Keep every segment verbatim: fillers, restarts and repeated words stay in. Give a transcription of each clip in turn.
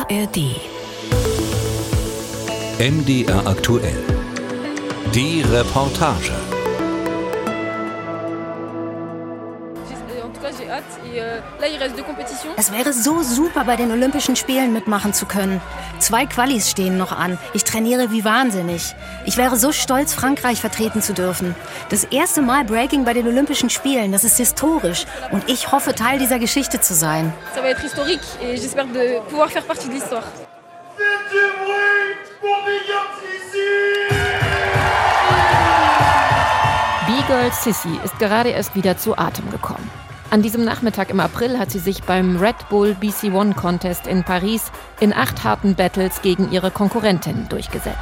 A R D. M D R aktuell. Die Reportage. Es wäre so super, bei den Olympischen Spielen mitmachen zu können. Zwei Qualis stehen noch an. Ich trainiere wie wahnsinnig. Ich wäre so stolz, Frankreich vertreten zu dürfen. Das erste Mal Breaking bei den Olympischen Spielen, das ist historisch. Und ich hoffe, Teil dieser Geschichte zu sein. Ça va être historique et j'espère de pouvoir faire partie de l'histoire. C'est du bruit pour Big Sissy! B-Girl Sissy ist gerade erst wieder zu Atem gekommen. An diesem Nachmittag im April hat sie sich beim Red Bull B C One Contest in Paris in acht harten Battles gegen ihre Konkurrentinnen durchgesetzt.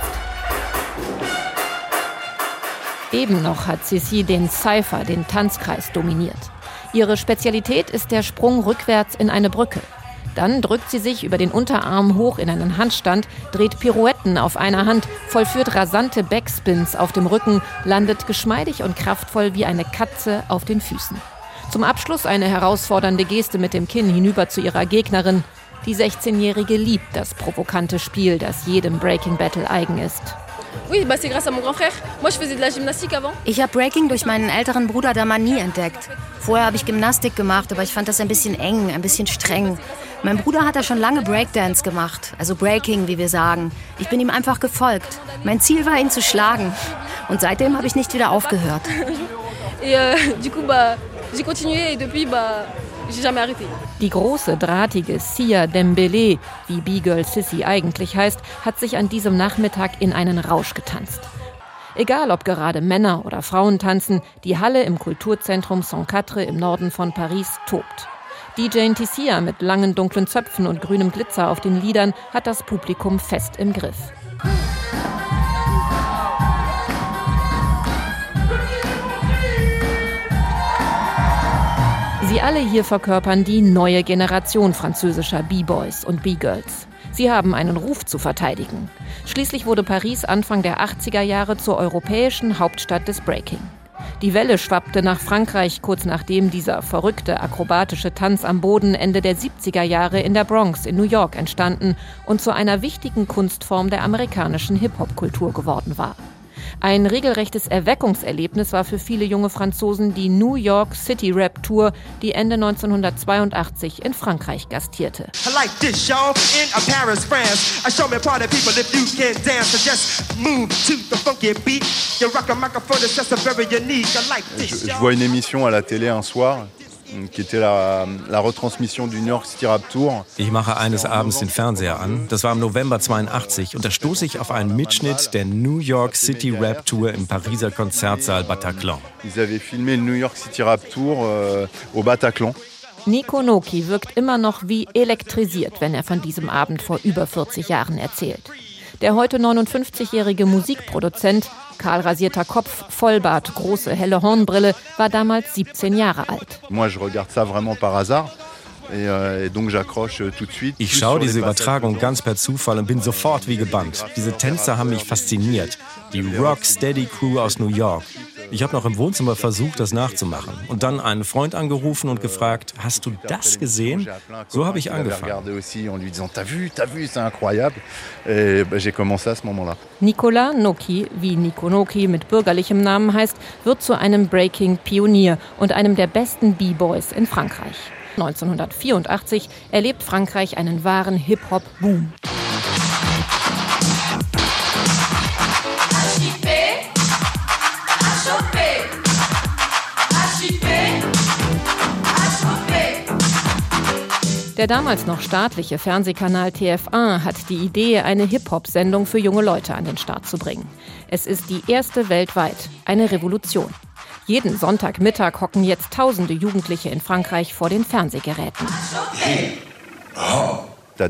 Eben noch hat Sissy den Cypher, den Tanzkreis, dominiert. Ihre Spezialität ist der Sprung rückwärts in eine Brücke. Dann drückt sie sich über den Unterarm hoch in einen Handstand, dreht Pirouetten auf einer Hand, vollführt rasante Backspins auf dem Rücken, landet geschmeidig und kraftvoll wie eine Katze auf den Füßen. Zum Abschluss eine herausfordernde Geste mit dem Kinn hinüber zu ihrer Gegnerin. Die sechzehnjährige liebt das provokante Spiel, das jedem Breaking Battle eigen ist. Ich habe Breaking durch meinen älteren Bruder Damani entdeckt. Vorher habe ich Gymnastik gemacht, aber ich fand das ein bisschen eng, ein bisschen streng. Mein Bruder hat da schon lange Breakdance gemacht, also Breaking, wie wir sagen. Ich bin ihm einfach gefolgt. Mein Ziel war, ihn zu schlagen. Und seitdem habe ich nicht wieder aufgehört. Die große, drahtige Sia Dembélé, wie B-Girl Sissy eigentlich heißt, hat sich an diesem Nachmittag in einen Rausch getanzt. Egal, ob gerade Männer oder Frauen tanzen, die Halle im Kulturzentrum Saint-Quatre im Norden von Paris tobt. D J Tissia mit langen dunklen Zöpfen und grünem Glitzer auf den Lidern hat das Publikum fest im Griff. Sie alle hier verkörpern die neue Generation französischer B-Boys und B-Girls. Sie haben einen Ruf zu verteidigen. Schließlich wurde Paris Anfang der achtziger Jahre zur europäischen Hauptstadt des Breaking. Die Welle schwappte nach Frankreich, kurz nachdem dieser verrückte akrobatische Tanz am Boden Ende der siebziger Jahre in der Bronx in New York entstanden und zu einer wichtigen Kunstform der amerikanischen Hip-Hop-Kultur geworden war. Ein regelrechtes Erweckungserlebnis war für viele junge Franzosen die New York City Rap Tour, die Ende neunzehnhundertzweiundachtzig in Frankreich gastierte. Je vois une émission à la télé un soir. qui était la, la retransmission du New York City Rap Tour. Ich mache eines Abends den Fernseher an. Das war im November zweiundachtzig und da stoße ich auf einen Mitschnitt der New York City Rap Tour im Pariser Konzertsaal Bataclan. Ils avaient filmé le New York City Rap Tour euh, au Bataclan. Nico Noki wirkt immer noch wie elektrisiert, wenn er von diesem Abend vor über vierzig Jahren erzählt. Der heute neunundfünfzigjährige Musikproduzent, kahlrasierter Kopf, Vollbart, große helle Hornbrille, war damals siebzehn Jahre alt. Moi, je regarde ça vraiment par hasard. Ich schaue diese Übertragung ganz per Zufall und bin sofort wie gebannt. Diese Tänzer haben mich fasziniert. Die Rocksteady-Crew aus New York. Ich habe noch im Wohnzimmer versucht, das nachzumachen. Und dann einen Freund angerufen und gefragt, hast du das gesehen? So habe ich angefangen. Nicolas Noki, wie Nico Noki mit bürgerlichem Namen heißt, wird zu einem Breaking-Pionier und einem der besten B-Boys in Frankreich. neunzehnhundertvierundachtzig erlebt Frankreich einen wahren Hip-Hop-Boom. Der damals noch staatliche Fernsehkanal T F eins hat die Idee, eine Hip-Hop-Sendung für junge Leute an den Start zu bringen. Es ist die erste weltweit, eine Revolution. Jeden Sonntagmittag hocken jetzt tausende Jugendliche in Frankreich vor den Fernsehgeräten. Da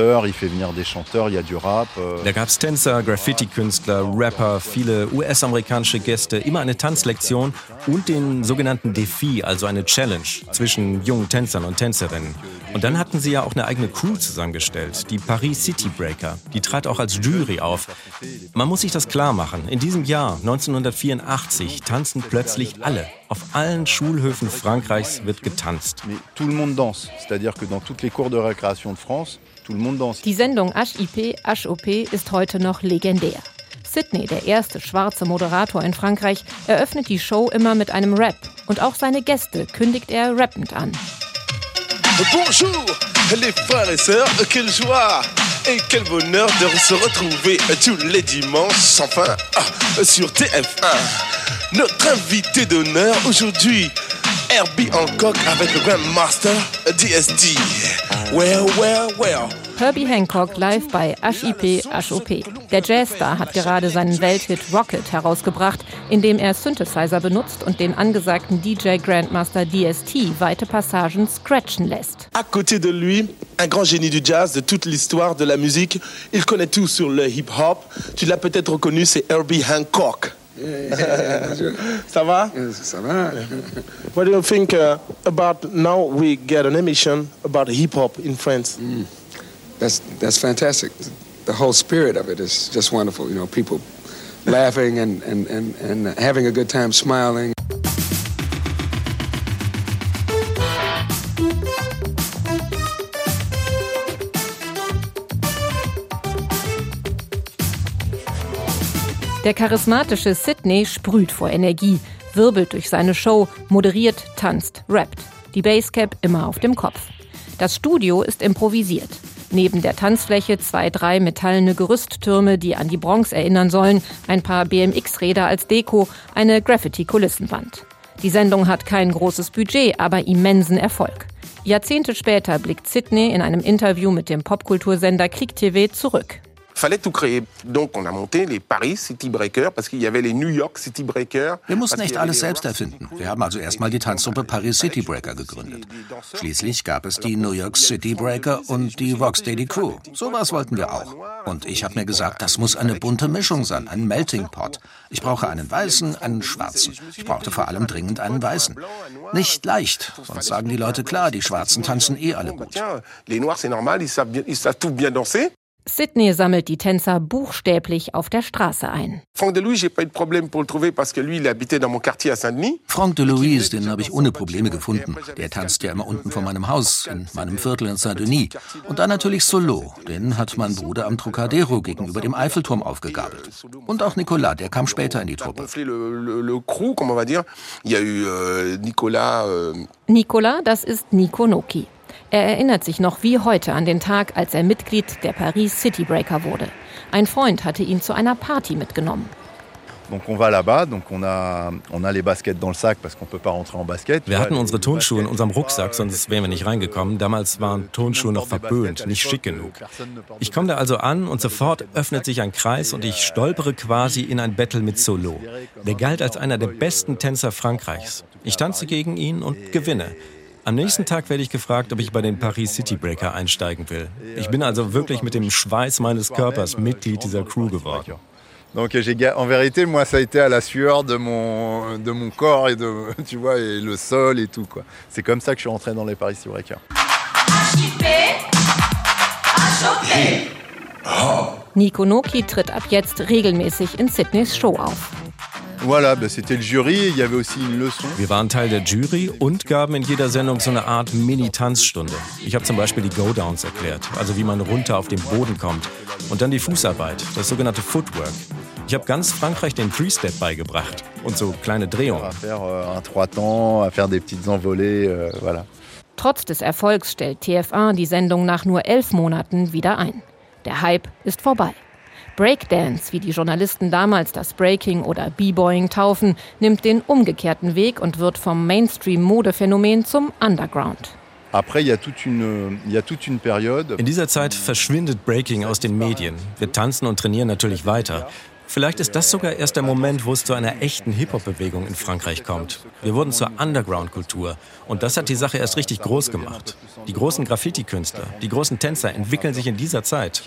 gab's Tänzer, Graffiti-Künstler, Rapper, viele U S-amerikanische Gäste, immer eine Tanzlektion und den sogenannten Défi, also eine Challenge zwischen jungen Tänzern und Tänzerinnen. Und dann hatten sie ja auch eine eigene Crew zusammengestellt, die Paris City Breaker. Die trat auch als Jury auf. Man muss sich das klar machen. In diesem Jahr, neunzehnhundertvierundachtzig, tanzen plötzlich alle. Auf allen Schulhöfen Frankreichs wird getanzt. Tout le monde danse, c'est-à-dire que dans toutes les cours de récréation de France, tout le monde danse. Die Sendung H I P H O P ist heute noch legendär. Sidney, der erste schwarze Moderator in Frankreich, eröffnet die Show immer mit einem Rap. Und auch seine Gäste kündigt er rappend an. Bonjour, les frères et sœurs, quelle joie et quel bonheur de se retrouver tous les dimanches, enfin, sur T F un. Notre invité d'honneur aujourd'hui, Herbie Hancock avec le Grandmaster D S T. Well, well, well. Herbie Hancock live bei H I P H O P. Der Jazzstar hat gerade seinen Welthit Rocket herausgebracht, in dem er Synthesizer benutzt und den angesagten D J Grandmaster D S T weite Passagen scratchen lässt. À côté de lui, un grand génie du jazz de toute l'histoire de la musique. Il connaît tout sur le hip-hop. Tu l'as peut-être reconnu, c'est Herbie Hancock. Ça va? Ça va. What do you think uh, about now we get an emission about hip-hop in France? Mm. That's that's fantastic. The whole spirit of it is just wonderful. You know, people laughing and, and, and, and having a good time, smiling. Der charismatische Sidney sprüht vor Energie, wirbelt durch seine Show, moderiert, tanzt, rappt. Die Basscap immer auf dem Kopf. Das Studio ist improvisiert. Neben der Tanzfläche zwei, drei metallene Gerüsttürme, die an die Bronx erinnern sollen, ein paar B M X-Räder als Deko, eine Graffiti-Kulissenwand. Die Sendung hat kein großes Budget, aber immensen Erfolg. Jahrzehnte später blickt Sidney in einem Interview mit dem Popkultursender Click T V zurück. Fallait tout créer. Donc on a monté les Paris City Breakers, parce qu'il y avait les New York City Breakers. Wir mussten nicht alles selbst erfinden. Wir haben also erstmal die Tanzgruppe Paris City Breaker gegründet. Schließlich gab es die New York City Breaker und die Rocksteady Crew. Sowas wollten wir auch. Und ich habe mir gesagt, das muss eine bunte Mischung sein, ein Melting Pot. Ich brauche einen Weißen, einen Schwarzen. Ich brauchte vor allem dringend einen Weißen. Nicht leicht, sonst sagen die Leute, klar, die Schwarzen tanzen eh alle gut. Les Noirs, c'est normal, ils savent, ils savent tout bien danser. Sidney sammelt die Tänzer buchstäblich auf der Straße ein. Franck Delouise, j'ai pas eu de problème pour le trouver parce que lui, il habitait dans mon quartier à Saint-Denis. Franck Delouise, den habe ich ohne Probleme gefunden. Der tanzt ja immer unten vor meinem Haus, in meinem Viertel in Saint-Denis. Und dann natürlich Solo, den hat mein Bruder am Trocadero gegenüber dem Eiffelturm aufgegabelt. Und auch Nicolas, der kam später in die Truppe. Nicolas, das ist Nico Noki. Er erinnert sich noch wie heute an den Tag, als er Mitglied der Paris City Breaker wurde. Ein Freund hatte ihn zu einer Party mitgenommen. Donc on va là-bas, donc on a on a les baskets dans le sac parce qu'on peut pas rentrer en basket. Wir hatten unsere Turnschuhe in unserem Rucksack, sonst wären wir nicht reingekommen. Damals waren Turnschuhe noch verböhnt, nicht schick genug. Ich komme da also an und sofort öffnet sich ein Kreis und ich stolpere quasi in ein Battle mit Solo. Der galt als einer der besten Tänzer Frankreichs. Ich tanze gegen ihn und gewinne. Am nächsten Tag werde ich gefragt, ob ich bei den Paris City Breaker einsteigen will. Ich bin also wirklich mit dem Schweiß meines Körpers Mitglied dieser Crew geworden. Donc j'ai, en vérité, moi, ça a été à la sueur de mon de mon corps et de tu vois et le sol et tout quoi. C'est comme ça que je suis rentré dans les Paris City Breakers. H I P H O P. Nico Noki tritt ab jetzt regelmäßig in Sidneys Show auf. Voilà, bah c'était le jury, il y avait aussi une leçon. Wir waren Teil der Jury und gaben in jeder Sendung so eine Art Mini-Tanzstunde. Ich habe zum Beispiel die Go-Downs erklärt, also wie man runter auf den Boden kommt. Und dann die Fußarbeit, das sogenannte Footwork. Ich habe ganz Frankreich den Three-Step beigebracht und so kleine Drehungen. À faire euh, un trois-temps, à faire des petites envolées, euh, voilà. Trotz des Erfolgs stellt T F eins die Sendung nach nur elf Monaten wieder ein. Der Hype ist vorbei. Breakdance, wie die Journalisten damals das Breaking oder B-Boying taufen, nimmt den umgekehrten Weg und wird vom Mainstream-Modephänomen zum Underground. In dieser Zeit verschwindet Breaking aus den Medien. Wir tanzen und trainieren natürlich weiter. Vielleicht ist das sogar erst der Moment, wo es zu einer echten Hip-Hop-Bewegung in Frankreich kommt. Wir wurden zur Underground-Kultur und das hat die Sache erst richtig groß gemacht. Die großen Graffiti-Künstler, die großen Tänzer entwickeln sich in dieser Zeit.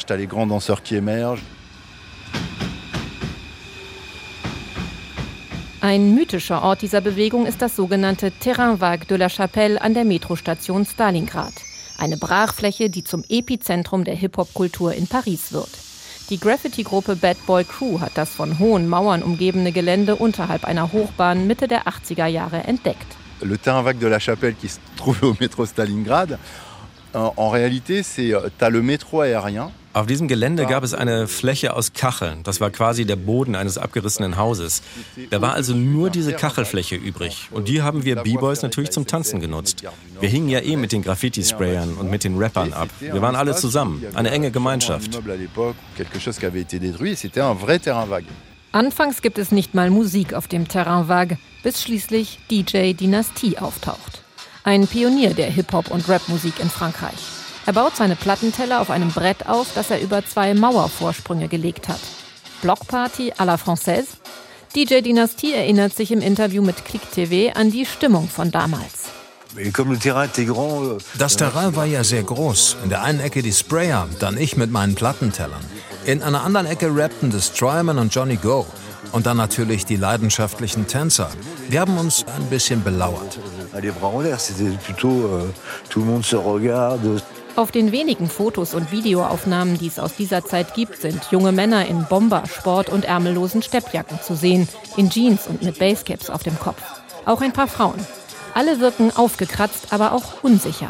Ein mythischer Ort dieser Bewegung ist das sogenannte Terrain Vague de la Chapelle an der Metrostation Stalingrad. Eine Brachfläche, die zum Epizentrum der Hip-Hop-Kultur in Paris wird. Die Graffiti-Gruppe Bad Boy Crew hat das von hohen Mauern umgebene Gelände unterhalb einer Hochbahn Mitte der achtziger Jahre entdeckt. Le terrain vague de la Chapelle qui se trouve au métro Stalingrad, en réalité c'est t'as le métro aérien. Auf diesem Gelände gab es eine Fläche aus Kacheln. Das war quasi der Boden eines abgerissenen Hauses. Da war also nur diese Kachelfläche übrig. Und die haben wir B-Boys natürlich zum Tanzen genutzt. Wir hingen ja eh mit den Graffiti-Sprayern und mit den Rappern ab. Wir waren alle zusammen. Eine enge Gemeinschaft. Anfangs gibt es nicht mal Musik auf dem Terrain vague, bis schließlich D J Dynastie auftaucht. Ein Pionier der Hip-Hop- und Rap-Musik in Frankreich. Er baut seine Plattenteller auf einem Brett auf, das er über zwei Mauervorsprünge gelegt hat. Blockparty à la Française? D J Dynastie erinnert sich im Interview mit Click T V an die Stimmung von damals. Das Terrain war ja sehr groß. In der einen Ecke die Sprayer, dann ich mit meinen Plattentellern. In einer anderen Ecke rappten The Strymon und Johnny Go. Und dann natürlich die leidenschaftlichen Tänzer. Wir haben uns ein bisschen belauert. Auf den wenigen Fotos und Videoaufnahmen, die es aus dieser Zeit gibt, sind junge Männer in Bomber-, Sport- und ärmellosen Steppjacken zu sehen, in Jeans und mit Basecaps auf dem Kopf. Auch ein paar Frauen. Alle wirken aufgekratzt, aber auch unsicher.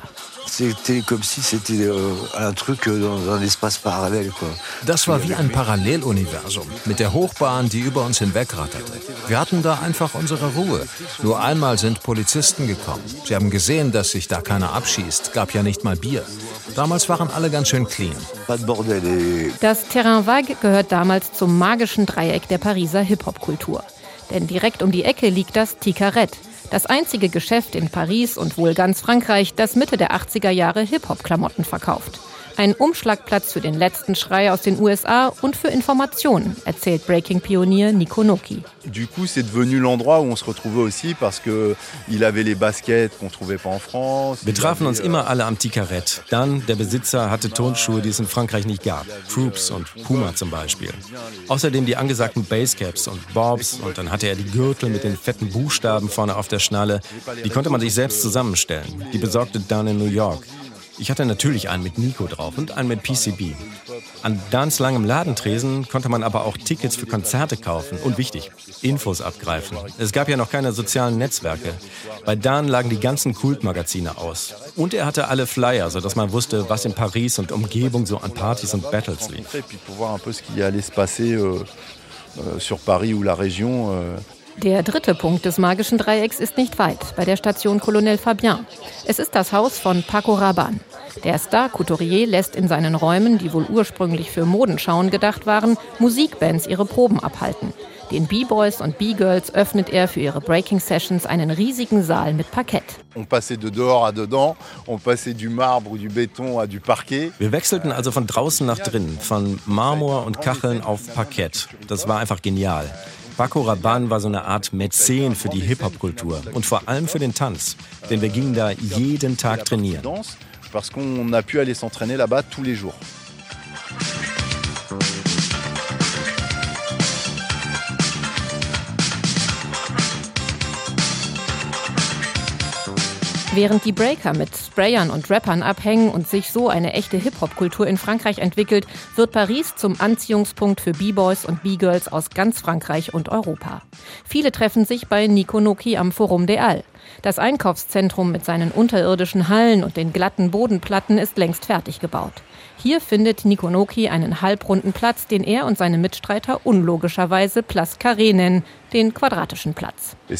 Das war wie ein Paralleluniversum mit der Hochbahn, die über uns hinwegratterte. Wir hatten da einfach unsere Ruhe. Nur einmal sind Polizisten gekommen. Sie haben gesehen, dass sich da keiner abschießt. Gab ja nicht mal Bier. Damals waren alle ganz schön clean. Das Terrain vague gehört damals zum magischen Dreieck der Pariser Hip-Hop-Kultur. Denn direkt um die Ecke liegt das Ticarette. Das einzige Geschäft in Paris und wohl ganz Frankreich, das Mitte der achtziger Jahre Hip-Hop-Klamotten verkauft. Ein Umschlagplatz für den letzten Schrei aus den U S A und für Informationen, erzählt Breaking-Pionier Nico Noki. Du coup, c'est devenu l'endroit où on se retrouvait aussi parce que il avait les baskets qu'on trouvait pas en France. Wir trafen uns immer alle am Ticarette. Dann, der Besitzer hatte Tonschuhe, die es in Frankreich nicht gab. Troops und Puma zum Beispiel. Außerdem die angesagten Basecaps und Bobs. Und dann hatte er die Gürtel mit den fetten Buchstaben vorne auf der Schnalle. Die konnte man sich selbst zusammenstellen. Die besorgte dann in New York. Ich hatte natürlich einen mit Nico drauf und einen mit P C B. An Dans langem Ladentresen konnte man aber auch Tickets für Konzerte kaufen und wichtig, Infos abgreifen. Es gab ja noch keine sozialen Netzwerke. Bei Dan lagen die ganzen Kultmagazine aus. Und er hatte alle Flyer, sodass man wusste, was in Paris und Umgebung so an Partys und Battles lief. Der dritte Punkt des magischen Dreiecks ist nicht weit, bei der Station Colonel Fabien. Es ist das Haus von Paco Rabanne. Der Star-Couturier lässt in seinen Räumen, die wohl ursprünglich für Modenschauen gedacht waren, Musikbands ihre Proben abhalten. Den B-Boys und B-Girls öffnet er für ihre Breaking-Sessions einen riesigen Saal mit Parkett. Wir wechselten also von draußen nach drinnen, von Marmor und Kacheln auf Parkett. Das war einfach genial. Paco Rabanne war so eine Art Mäzen für die Hip-Hop-Kultur und vor allem für den Tanz, denn wir gingen da jeden Tag trainieren. Parce qu'on a pu aller s'entraîner là-bas tous les jours. Während die Breaker mit Sprayern und Rappern abhängen und sich so eine echte Hip-Hop-Kultur in Frankreich entwickelt, wird Paris zum Anziehungspunkt für B-Boys und B-Girls aus ganz Frankreich und Europa. Viele treffen sich bei Nico Noki am Forum des Halles. Das Einkaufszentrum mit seinen unterirdischen Hallen und den glatten Bodenplatten ist längst fertig gebaut. Hier findet Nico Noki einen halbrunden Platz, den er und seine Mitstreiter unlogischerweise Place Carré nennen, den quadratischen Platz. Die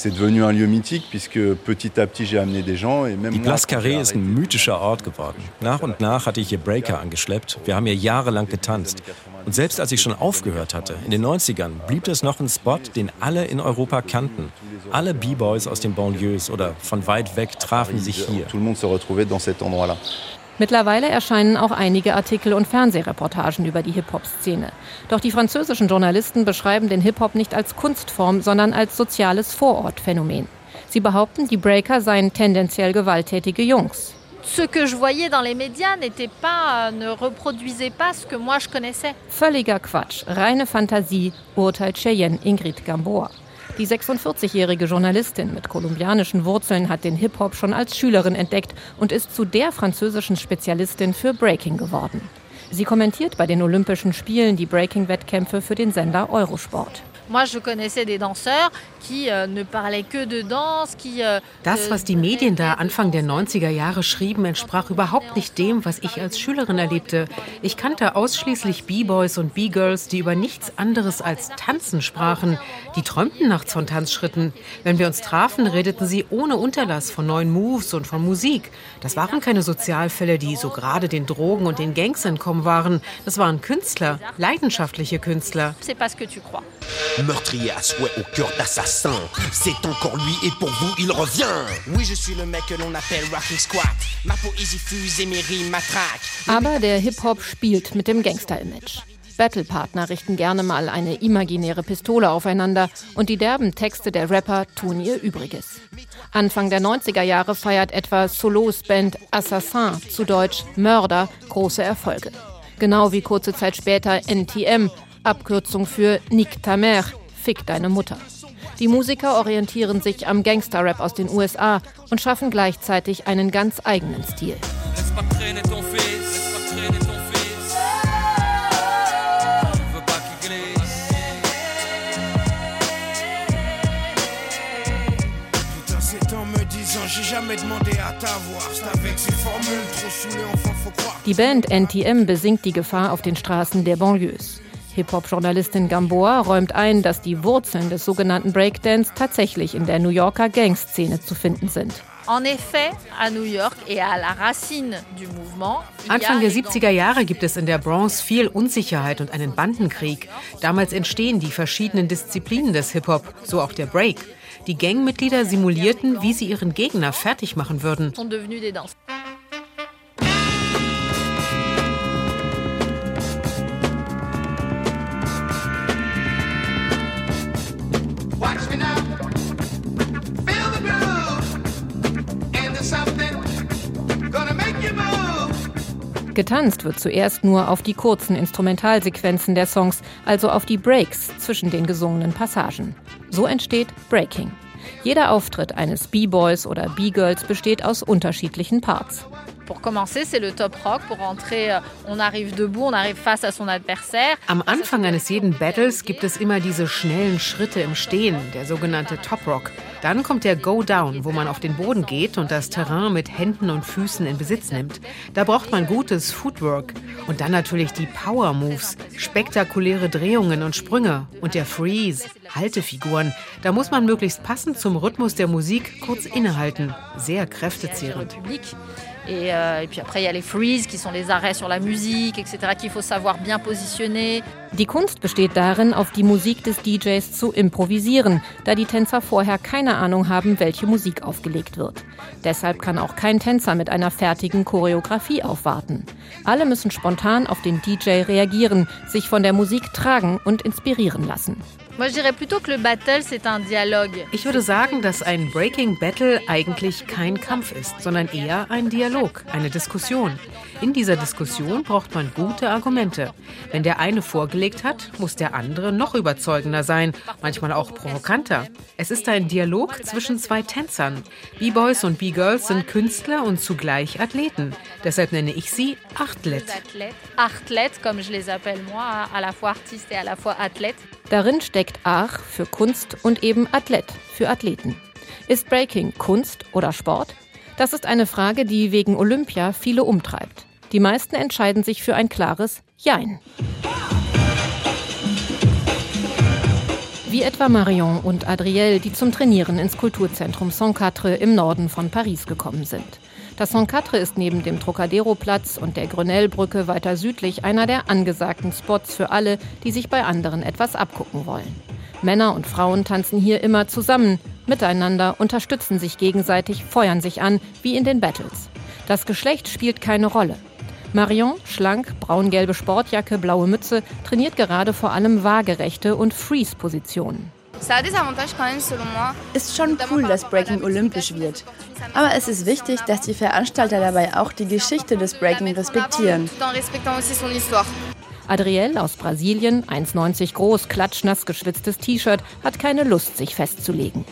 Place Carré ist ein mythischer Ort geworden. Nach und nach hatte ich hier Breaker angeschleppt. Wir haben hier jahrelang getanzt. Und selbst als ich schon aufgehört hatte, in den neunzigern, blieb das noch ein Spot, den alle in Europa kannten. Alle B-Boys aus den Banlieues oder von weit weg trafen sich hier. Mittlerweile erscheinen auch einige Artikel und Fernsehreportagen über die Hip-Hop-Szene. Doch die französischen Journalisten beschreiben den Hip-Hop nicht als Kunstform, sondern als soziales Vorortphänomen. Sie behaupten, die Breaker seien tendenziell gewalttätige Jungs. Ce que je voyais dans les médias n'était pas, ne reproduisait pas ce que moi je connaissais. Völliger Quatsch, reine Fantasie, urteilt Cheyenne Ingrid Gamboa. Die sechsundvierzigjährige Journalistin mit kolumbianischen Wurzeln hat den Hip-Hop schon als Schülerin entdeckt und ist zu der französischen Spezialistin für Breaking geworden. Sie kommentiert bei den Olympischen Spielen die Breaking-Wettkämpfe für den Sender Eurosport. Das, was die Medien da Anfang der neunziger Jahre schrieben, entsprach überhaupt nicht dem, was ich als Schülerin erlebte. Ich kannte ausschließlich B-Boys und B-Girls, die über nichts anderes als Tanzen sprachen. Die träumten nachts von Tanzschritten. Wenn wir uns trafen, redeten sie ohne Unterlass von neuen Moves und von Musik. Das waren keine Sozialfälle, die so gerade den Drogen und den Gangs entkommen waren. Das waren Künstler, leidenschaftliche Künstler. Meurtrier à souhait au cœur d'assassin. C'est encore lui et pour vous il revient. Oui, je suis le mec que l'on appelle Rocking Squad. Ma poésie fuse et mes rimes m'attraquent. Aber der Hip-Hop spielt mit dem Gangster-Image. Battlepartner richten gerne mal eine imaginäre Pistole aufeinander und die derben Texte der Rapper tun ihr Übriges. Anfang der neunziger Jahre feiert etwa Solos Band Assassin, zu Deutsch Mörder, große Erfolge. Genau wie kurze Zeit später N T M, Abkürzung für Nique ta mère, Fick deine Mutter. Die Musiker orientieren sich am Gangster-Rap aus den U S A und schaffen gleichzeitig einen ganz eigenen Stil. Die Band N T M besingt die Gefahr auf den Straßen der Banlieues. Hip-Hop-Journalistin Gamboa räumt ein, dass die Wurzeln des sogenannten Breakdance tatsächlich in der New Yorker Gangszene zu finden sind. Anfang der siebziger Jahre gibt es in der Bronx viel Unsicherheit und einen Bandenkrieg. Damals entstehen die verschiedenen Disziplinen des Hip-Hop, so auch der Break. Die Gangmitglieder simulierten, wie sie ihren Gegner fertig machen würden. Getanzt wird zuerst nur auf die kurzen Instrumentalsequenzen der Songs, also auf die Breaks zwischen den gesungenen Passagen. So entsteht Breaking. Jeder Auftritt eines B-Boys oder B-Girls besteht aus unterschiedlichen Parts. Am Anfang eines jeden Battles gibt es immer diese schnellen Schritte im Stehen, der sogenannte Top Rock. Dann kommt der Go Down, wo man auf den Boden geht und das Terrain mit Händen und Füßen in Besitz nimmt. Da braucht man gutes Footwork. Und dann natürlich die Power Moves, spektakuläre Drehungen und Sprünge. Und der Freeze, Haltefiguren. Da muss man möglichst passend zum Rhythmus der Musik kurz innehalten. Sehr kräftezehrend. Et, euh, et puis après, il y a les freeze, qui sont les arrêts sur la musique, et cetera, qu'il faut savoir bien positionner. Die Kunst besteht darin, auf die Musik des D Js zu improvisieren, da die Tänzer vorher keine Ahnung haben, welche Musik aufgelegt wird. Deshalb kann auch kein Tänzer mit einer fertigen Choreografie aufwarten. Alle müssen spontan auf den D J reagieren, sich von der Musik tragen und inspirieren lassen. Ich würde sagen, dass ein Breaking Battle eigentlich kein Kampf ist, sondern eher ein Dialog, eine Diskussion. In dieser Diskussion braucht man gute Argumente. Wenn der eine vorgelegt hat, muss der andere noch überzeugender sein, manchmal auch provokanter. Es ist ein Dialog zwischen zwei Tänzern. B-Boys und B-Girls sind Künstler und zugleich Athleten. Deshalb nenne ich sie Artlet. Artlet, comme je les appelle moi, à la fois artiste et à la fois athlète. Darin steckt Art für Kunst und eben Athlet für Athleten. Ist Breaking Kunst oder Sport? Das ist eine Frage, die wegen Olympia viele umtreibt. Die meisten entscheiden sich für ein klares Jein. Wie etwa Marion und Adrielle, die zum Trainieren ins Kulturzentrum Saint-Quatre im Norden von Paris gekommen sind. Das Saint-Quatre ist neben dem Trocadero-Platz und der Grenelle-Brücke weiter südlich einer der angesagten Spots für alle, die sich bei anderen etwas abgucken wollen. Männer und Frauen tanzen hier immer zusammen, miteinander, unterstützen sich gegenseitig, feuern sich an, wie in den Battles. Das Geschlecht spielt keine Rolle. Marion, schlank, braungelbe Sportjacke, blaue Mütze, trainiert gerade vor allem waagerechte und Freeze-Positionen. Ist schon cool, dass Breaking olympisch wird. Aber es ist wichtig, dass die Veranstalter dabei auch die Geschichte des Breaking respektieren. Adrielle aus Brasilien, eins neunzig groß, klatschnass geschwitztes T-Shirt, hat keine Lust, sich festzulegen.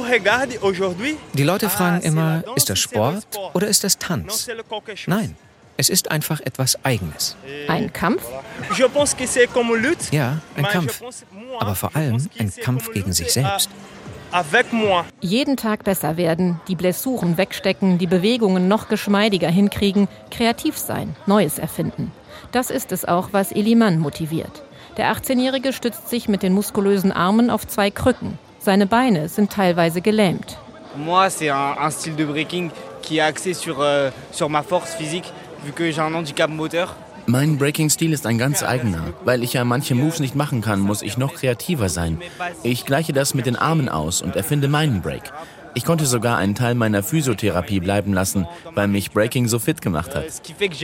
Die Leute fragen immer, ist das Sport oder ist das Tanz? Nein, Es ist einfach etwas Eigenes. Ein Kampf? Ja, ein Kampf. Aber vor allem ein Kampf gegen sich selbst. Jeden Tag besser werden, die Blessuren wegstecken, die Bewegungen noch geschmeidiger hinkriegen, kreativ sein, Neues erfinden. Das ist es auch, was Iliman motiviert. Der achtzehnjährige stützt sich mit den muskulösen Armen auf zwei Krücken. Seine Beine sind teilweise gelähmt. Moi, c'est un, un style de breaking qui est axé sur, euh, sur ma force physique, vu que j'ai un handicap moteur. Mein Breaking-Stil ist ein ganz eigener. Weil ich ja manche Moves nicht machen kann, muss ich noch kreativer sein. Ich gleiche das mit den Armen aus und erfinde meinen Break. Ich konnte sogar einen Teil meiner Physiotherapie bleiben lassen, weil mich Breaking so fit gemacht hat.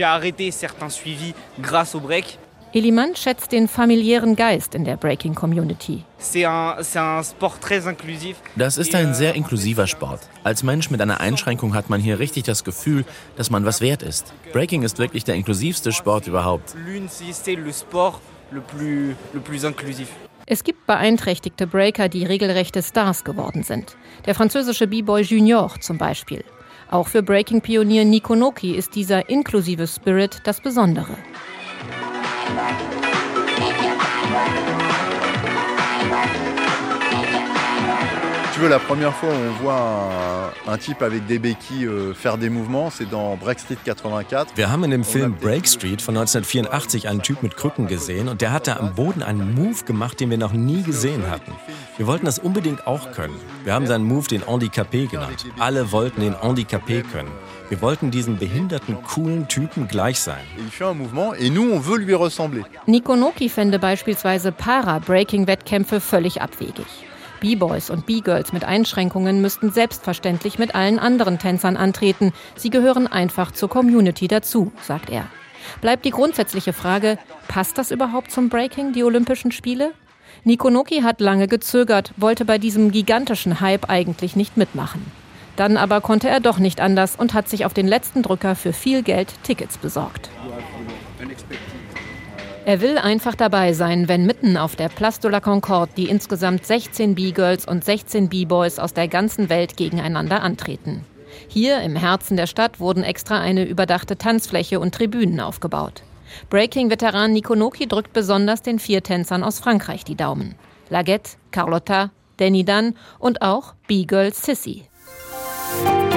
Iliman schätzt den familiären Geist in der Breaking-Community. Das ist ein sehr inklusiver Sport. Als Mensch mit einer Einschränkung hat man hier richtig das Gefühl, dass man was wert ist. Breaking ist wirklich der inklusivste Sport überhaupt. Es gibt beeinträchtigte Breaker, die regelrechte Stars geworden sind. Der französische B-Boy Junior zum Beispiel. Auch für Breaking-Pionier Nico Noki ist dieser inklusive Spirit das Besondere. Tu veux, la première fois où on voit un, un type avec des béquilles euh, faire des mouvements, c'est dans Break Street quatre-vingt-quatre. Wir haben in dem Film Break Street von neunzehnhundertvierundachtzig einen Typ mit Krücken gesehen und der hat da am Boden einen Move gemacht, den wir noch nie gesehen hatten. Wir wollten das unbedingt auch können. Wir haben seinen Move den Handicapé genannt. Alle wollten den Handicapé können. Wir wollten diesen behinderten, coolen Typen gleich sein. Nico Noki fände beispielsweise Para-Breaking-Wettkämpfe völlig abwegig. B-Boys und B-Girls mit Einschränkungen müssten selbstverständlich mit allen anderen Tänzern antreten. Sie gehören einfach zur Community dazu, sagt er. Bleibt die grundsätzliche Frage, passt das überhaupt zum Breaking, die Olympischen Spiele? Nico Noki hat lange gezögert, wollte bei diesem gigantischen Hype eigentlich nicht mitmachen. Dann aber konnte er doch nicht anders und hat sich auf den letzten Drücker für viel Geld Tickets besorgt. Er will einfach dabei sein, wenn mitten auf der Place de la Concorde die insgesamt sechzehn B-Girls und sechzehn B-Boys aus der ganzen Welt gegeneinander antreten. Hier im Herzen der Stadt wurden extra eine überdachte Tanzfläche und Tribünen aufgebaut. Breaking-Veteran Nico Noki drückt besonders den vier Tänzern aus Frankreich die Daumen. Laguette, Carlotta, Danny Dunn und auch B-Girl Sissy.